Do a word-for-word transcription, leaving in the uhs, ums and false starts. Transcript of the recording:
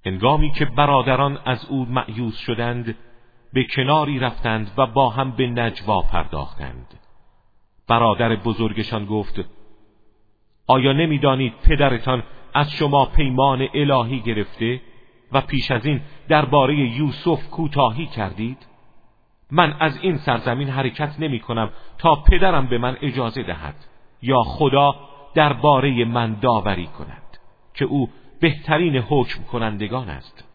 هنگامی که برادران از او مأیوس شدند به کناری رفتند و با هم به نجوا پرداختند. برادر بزرگشان گفت: آیا نمی‌دانید پدرتان از شما پیمان الهی گرفته و پیش از این درباره یوسف کوتاهی کردید؟ من از این سرزمین حرکت نمی کنم تا پدرم به من اجازه دهد یا خدا درباره من داوری کند که او بهترین حکم کنندگان است.